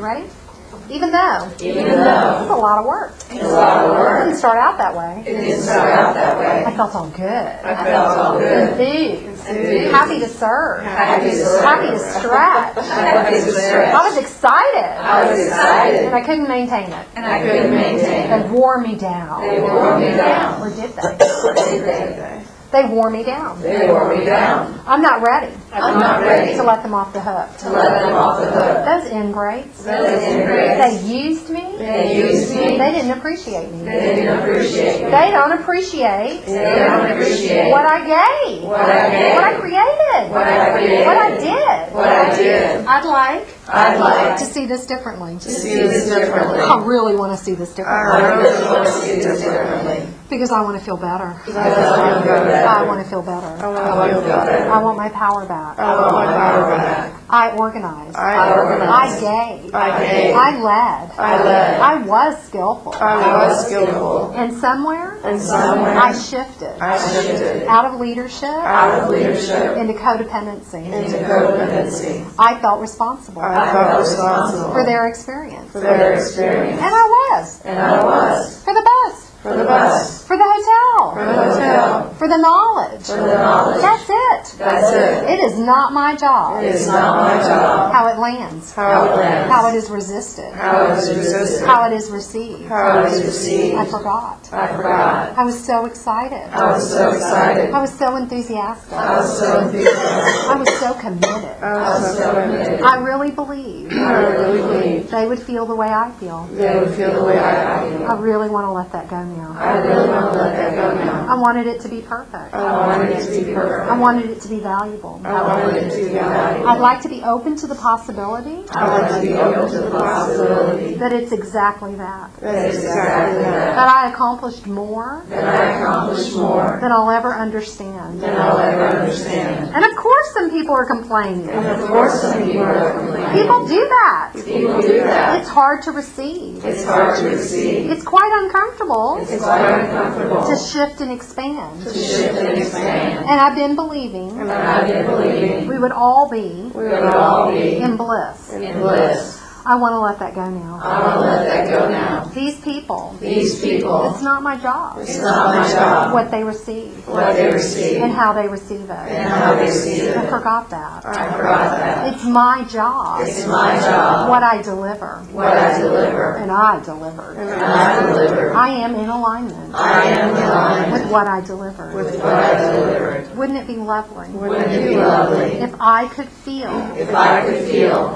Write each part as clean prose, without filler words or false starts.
You ready? Even though. Even though. It's a lot of work. It's a lot of It work. didn't start out that way. It didn't start out that way. I felt all good. I felt all good. Enthused. Enthused. Happy to serve. Happy to serve. Happy to stretch. Happy to stretch. I was excited. I was excited. And I couldn't maintain it. And I couldn't maintain They it. wore me down. They wore me down. Or did they? Or did they? They wore me down. They wore me down. I'm not ready I'm not ready to let them off the hook. to let them off the hook. Those ingrates, Those ingrates. they used me. They used me. They didn't appreciate me. They didn't appreciate me. They don't appreciate They don't appreciate what I gave, what I gave. what I created, What I created. what I did. What I did. I'd like I'd like to see this differently. to see this differently. I really want to see this differently I really want to see this differently. because I want to feel better. Because I want to feel better. I want to feel better. I want to feel better. I want my power back. I want my power back. I organized. I organized. I gave. I gave. I led. I led. I was skillful. I was skillful. And somewhere, And somewhere I shifted I shifted out of leadership out of leadership into codependency. into codependency. I felt responsible I felt responsible for their experience. for their experience. And I was. And I was. For the bus. For the bus. For the hotel. For the hotel. For the knowledge. For the knowledge. That's it. That's it. It is not my job It is not my job. how it lands, How it lands. how it is resisted, How it is resisted. how it is received. How it is received. I forgot. I forgot. I was so excited. I was so excited. I was so enthusiastic. I was so enthusiastic. I was so committed. I was so committed. I really believed I really believed they would feel the way I feel. they would feel the way I feel. I really want to let that go now. I really want to let that go now. I wanted it to be perfect. I wanted it to be perfect. I wanted it to be valuable. I wanted it to be valuable. I'd like to be open to the possibility I like to be open to the possibility that it's exactly that. that it's exactly that. That I accomplished more That I accomplished more than I'll ever understand. than I'll ever understand. And of course some people are complaining. And of course some people are complaining. People do that. People do that. It's hard to receive. It's hard to receive. It's quite uncomfortable It's quite uncomfortable to shift and expand. to shift and expand. And I've been believing And I've been believing we would all be we would all be in bliss. in bliss. I want to let that go now. I want to let that go now. These people, These people, it's not my job it's not my job what they receive what they receive and how they receive and it. how they receive I it. forgot that. I forgot that. It's my job It's my job what I deliver. what I deliver. And I delivered. And I deliver. I am in alignment I am in line with what I delivered. with what I delivered. Wouldn't it be lovely Wouldn't it be lovely if I could feel if I could feel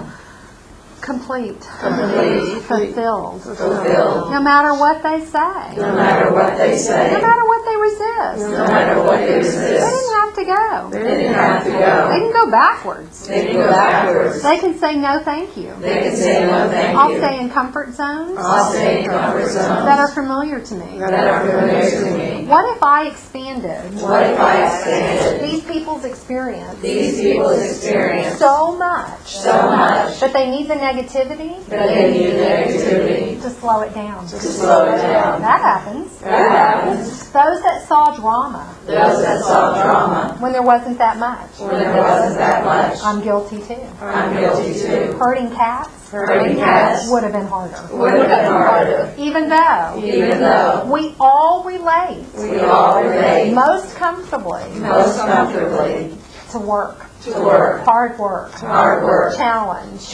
complete, complete, fulfilled, fulfilled, no matter what they say, no matter what they no say, matter what they resist? no matter what they They resist. didn't have to go. They didn't have to They go. can go backwards. They can go backwards. They can say no thank you. They can say no thank I'll you. stay in comfort zones I'll stay in comfort zones that are familiar to me. that are familiar to me. What if I expanded What if I expanded these people's experience these people's experience so much so much that they need the negativity that they need negativity to slow it down? to slow it down? That happens. That happens. Those that saw drama Those that saw drama when there wasn't that much, when there wasn't that much, I'm guilty too. I'm guilty too. Hurting cats Hurting cats would have been harder. would have been harder. Even though Even though we all relate we all relate most comfortably most comfortably to work, to work, hard work, challenge,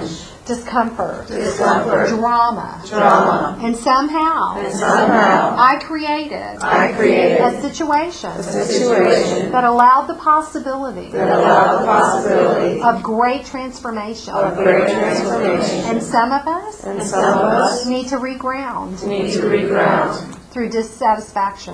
discomfort, drama, and somehow I created a situation that allowed the possibility of great transformation. And some of us need to reground through dissatisfaction.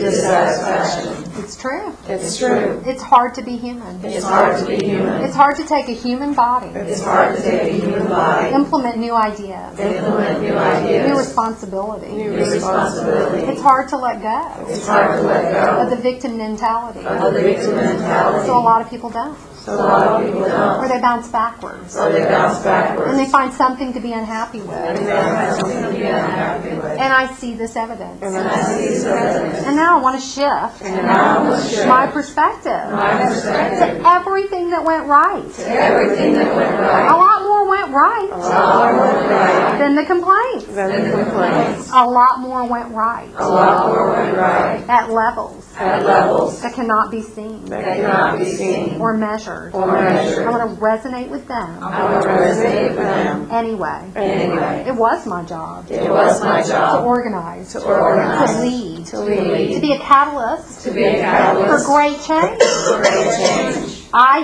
It's true. It's true. It's hard to be human. It's hard to be human. It's hard to take a human body, It's hard to take a human body, implement new ideas, implement new new ideas, responsibility. new responsibility. It's hard to let go It's hard to let of go the victim mentality. of the victim mentality. So a lot of people don't. So a lot of people Or don't. they bounce backwards. Or they bounce backwards. And they find something to be unhappy And with. they have something to be unhappy with. And I see this evidence. And I see this evidence. And now I want to shift And now I'm going to share my perspective my perspective to everything that went right. to everything that went A right. lot more went right A lot more than the complaints. than the complaints. A lot more went right A lot more went right at levels at levels that cannot be seen that cannot be seen or measured. or measured. I want to resonate with them I want to resonate with them anyway. anyway. It was my job It was my to job organize, to organize, to lead, to lead, to be a catalyst to be a for catalyst great change. for great change. I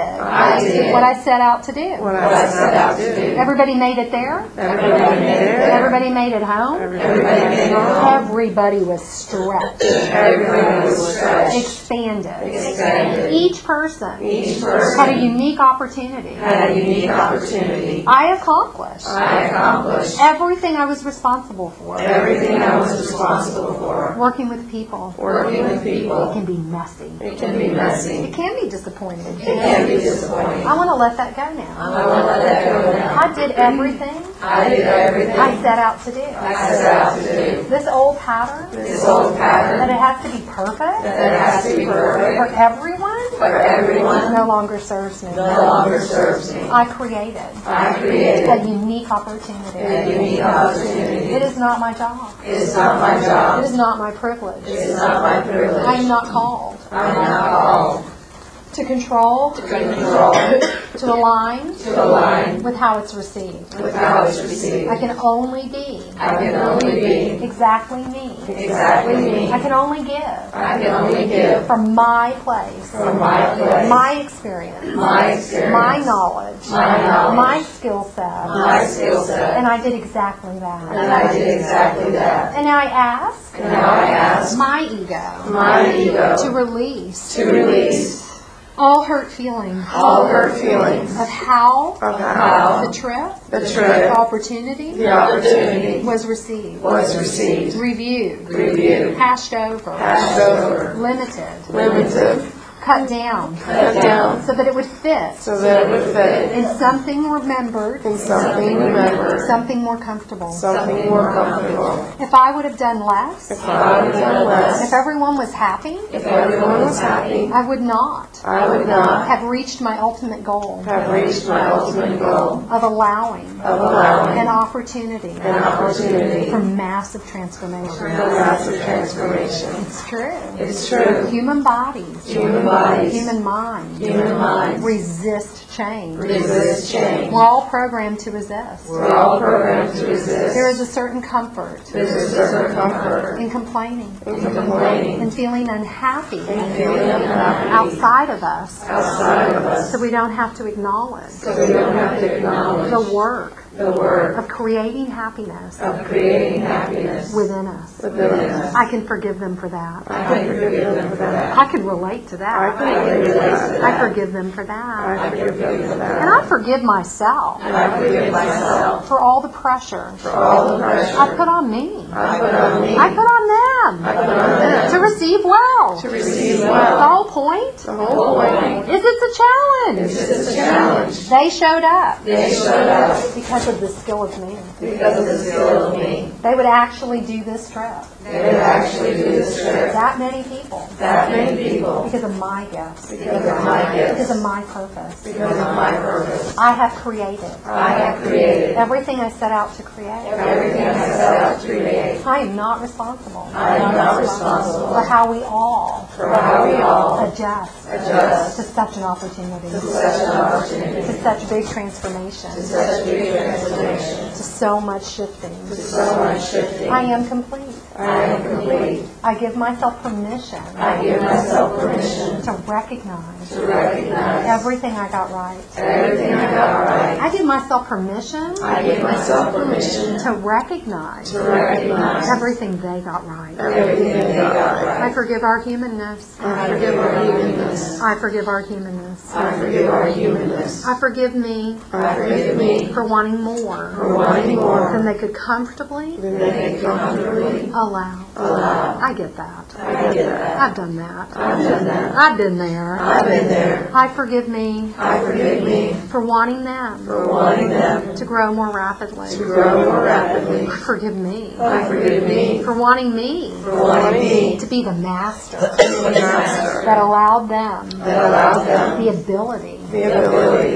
did what I set out to do. What I set out to do. Everybody made it there. Everybody made it there. Everybody made it home. Everybody made it home. Everybody was stretched, Everybody was stretched, expanded. expanded. Each person Each person had a unique opportunity. had a unique opportunity. I accomplished I accomplished everything I was responsible for. everything I was responsible for. Working with people Working with people, can be messy. it can be messy. It can be disappointing. It can be disappointing. I want to let that go now. I want to let that go now. I did everything I did everything I set out to do. I set out to do. This old pattern This old that pattern it has to be perfect that has to be for perfect everyone for everyone no longer serves me. no longer serves me. I created I created a unique opportunity. a unique opportunity. It is not my job. It is not my It job. is not my privilege. It is not my privilege. I am not called I am not called to control, to control, to align to align with how it's received. with how it's received. I can only be I can only be exactly me. exactly me. I can only give I can only give from my place, from my place, my experience, my experience, my knowledge, my knowledge, my skill set. my skill set, And I did exactly that. and I did exactly that. And I ask And now I ask my ego my ego to release to release all hurt feelings all hurt feelings of how of how the trip, the the trip, opportunity the opportunity was received, was received, reviewed, reviewed, hashed over, passed over, limited, limited, cut down, cut down, so that it would fit so that it would fit in something remembered, in something remembered, something more comfortable. something more comfortable. If I would have done less, If I would have done less, if everyone was happy, if everyone was happy, I would not I would not have reached my ultimate goal have reached my ultimate goal of allowing of allowing an opportunity an opportunity for massive for transformation. massive transformation. It's true. It's true. Human bodies, Human bodies, human minds human minds resist change. resist change. We're all programmed to resist. We're all programmed to resist. There is a certain comfort There's a certain comfort in complaining in complaining and feeling unhappy and feeling unhappy outside of us, outside of us, so we don't have to acknowledge so we don't have to acknowledge the work the work of creating happiness of creating happiness within us. within us. I can forgive them for that. I can forgive them for that. I can relate to that. I can relate to I that. forgive them for that. I forgive them for And that. I forgive myself And I forgive myself for all the pressure for all the pressure I put on me. I put on me. I put on them I put on them to receive well. to receive The well. whole point The whole point is it's a challenge. is it's a challenge. They showed up They showed up because of the skill of me. because of the skill of me. They would actually do this trip. They would actually do this trip. That many people. That many people Because of my gifts. because of my Because gifts, of my purpose. because of my purpose. I have created I have created everything I set out to create. everything I set out to create. I am not responsible I am not responsible for how we all for how we all adjust adjust to such an opportunity, to such an opportunity, to such big transformation, to such big transformation, to so much shifting. to so much shifting. I am complete. I am complete. I give myself permission I give myself permission to recognize to recognize everything I got right. everything I got right. I give myself permission I give myself permission to recognize to recognize everything they got right. everything they got I right. forgive our humanness. I forgive our humanness. I forgive our humanness. I forgive our humanness. I forgive me I forgive me for wanting more for wanting more than they could comfortably than they can comfortably allow. allow. I get that. I get that. I've done that. I've done that. I've been there. I've been there. I forgive me I forgive me for wanting them for wanting them to grow more rapidly. to grow more rapidly. I forgive me I forgive me for wanting me for wanting me to be the master to be the master that allowed them that allowed them the ability the ability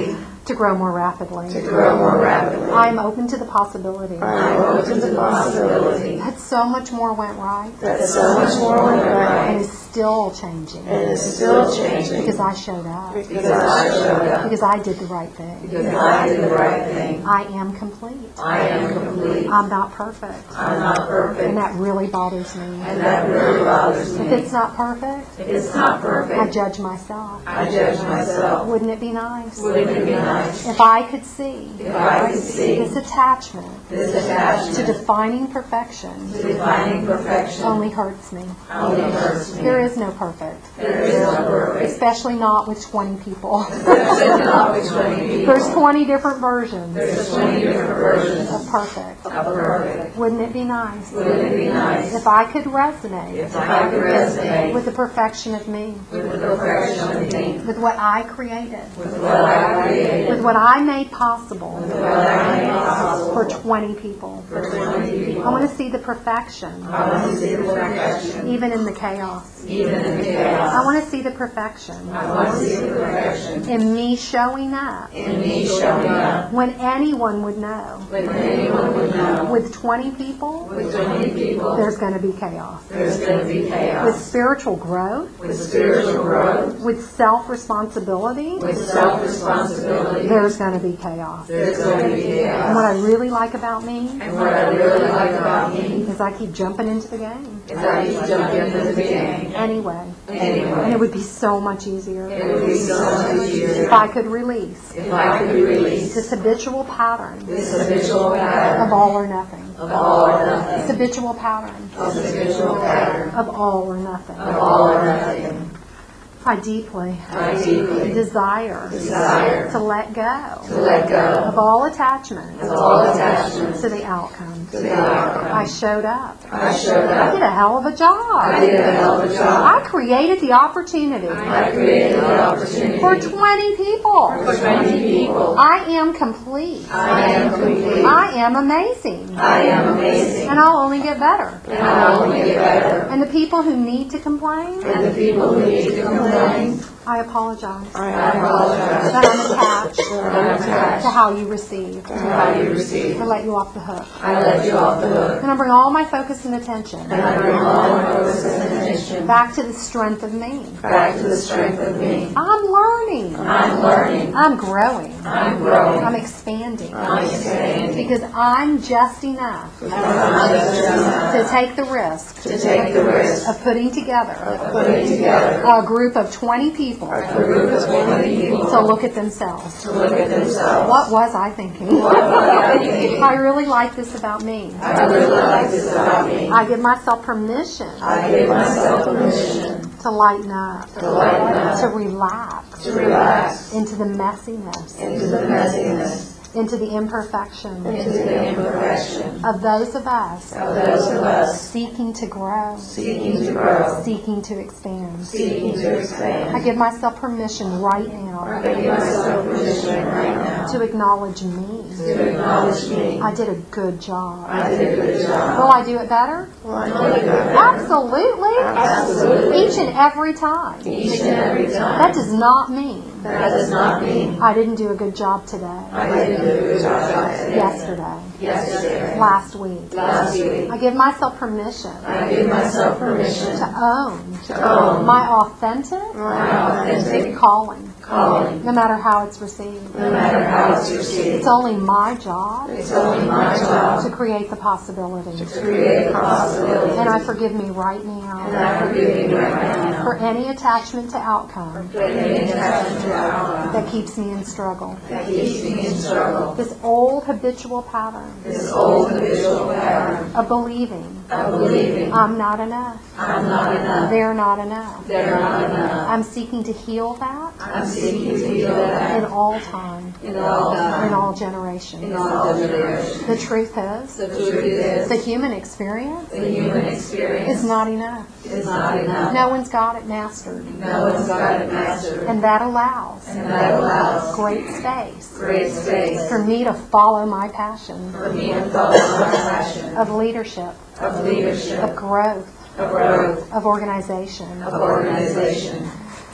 to grow more rapidly. to grow more rapidly. I am open to the possibility I am open to the possibility that so much more went right that so much more went and right is still changing and is still changing because I showed up, because I showed up, because I did the right thing. because I did the right thing. I am complete. I am complete. I'm not perfect. I'm not perfect, And that really bothers me. and that really bothers If me. it's not perfect, It's not I perfect. judge myself. I judge myself. Wouldn't it be nice Wouldn't it be nice if I could see if I could see this attachment this to attachment defining perfection to defining perfection only hurts me? only hurts me? There is no perfect, There is no perfect, especially not with 20 people. especially not with 20 people. There's 20 different versions There's 20 different versions of perfect. of perfect. Wouldn't it be nice Wouldn't it be nice if I could resonate if I could resonate with the perfection of me, with the perfection of me, with what I created, with what I created, with what I made possible with what I made possible for 20 people? for 20 people? I want to see the perfection, I want to see the perfection, even in the chaos. even in the chaos. I want to see the perfection I want to see the perfection in me showing up in me showing up when anyone would know. when anyone would know. With 20 people, With 20 people, there's going to be chaos. there's going to be With chaos. spiritual growth, With spiritual growth, with self-responsibility, with self-responsibility, there's going to be chaos. there's going to be And chaos. what I really like about me And what I really like about me is I keep jumping into the game is I keep jumping into the game anyway. And anyway. it would be so much easier It would be so much if easier I could release if I could release this habitual pattern this habitual pattern of all or nothing. of all or nothing, This habitual pattern this habitual pattern of all or nothing. of all or nothing. I deeply I deeply desire desire to let go to let go of all attachments of all attachments to the outcome. to the outcome. I showed up. I showed I up. did a hell of a job. I did a hell of a job. I created the opportunity I created the opportunity for 20 people. for 20 people. I am complete. I am complete. I am amazing. I am amazing. And I'll only get better. And I'll only get better. And the people who need to complain, And the people who need to complain, I apologize I apologize. that I'm attached I'm attached to how you receive. to how you receive. I let you off the hook. I let you off the hook. And I bring all my focus and attention And I bring all my focus and attention back to the strength of me. back to the strength of me. I'm learning. I'm learning. I'm growing. I'm growing. I'm expanding. I'm expanding. Because I'm just enough Because I'm just enough to take the risk to take the risk of putting together of putting together a group of 20 people a group of 20 people to look at themselves. to look at themselves. What was I thinking? I really like this about me. I really like this about me. I give myself permission I give myself permission to lighten up, to lighten up, to relax to relax into the messiness, into the messiness, into the imperfection into the imperfection of those of us of those of us seeking to grow, seeking to grow, seeking to expand. seeking to expand. I give myself permission right now I give myself permission right now to acknowledge me. to acknowledge me. I did a good job. I did a good job. Will I do it better? Absolutely. Absolutely. Each and every time. Each and every time. That does not mean That does not mean I didn't do a good job today, I didn't do a good job today, yesterday, yesterday, last week. last week. I give myself permission I give myself permission to own to own my authentic my authentic calling, calling, no matter how it's received. no matter how it's received. It's only my job It's only my job to create the possibility. to create a possibility. And I forgive me right And now I forgive you right now for any attachment to outcome for any attachment to outcome that keeps me in struggle. that keeps me in struggle. This old habitual pattern This old habitual pattern of believing of believing I'm not enough, I'm not enough, they're not enough. they're not enough. I'm seeking to heal that I'm seeking to heal in that all time, in all in time, all in generations. all generations. The truth is, The truth is, the human experience the human experience is not enough. is not enough. No one's got it mastered. No one's got it mastered. And that allows And that allows great space great space for me to follow my passion for me to follow my passion of leadership, of leadership, of growth, of growth, of organization. of organization.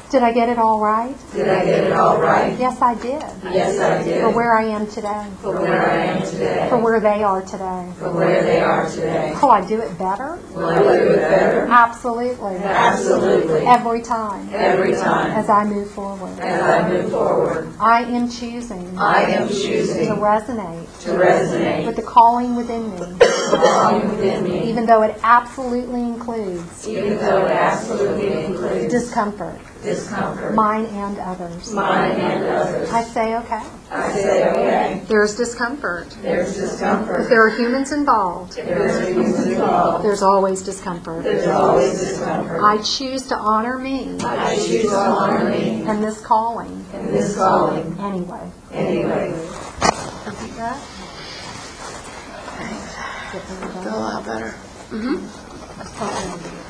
Did I get it all right? Did I get it all right? Yes, I did. Yes, I did. For where I am today. For where I am today. For where they are today. For where they are today. Will I do it better? Will I do it better? Absolutely. Absolutely. Every time. Every time. As I move forward. As I move forward. I am choosing I am choosing to resonate to resonate with the calling within me, with the calling within me, even though it absolutely includes even though it absolutely includes discomfort, discomfort, mine and others. mine and others. I say, okay, I say, okay, there's discomfort. there's If discomfort. there are humans involved, If there's humans involved, there's always discomfort. there's always discomfort. I choose to honor me I choose to honor me and this calling in this calling anyway. anyway. Isn't that? Feel a lot better. Thanks.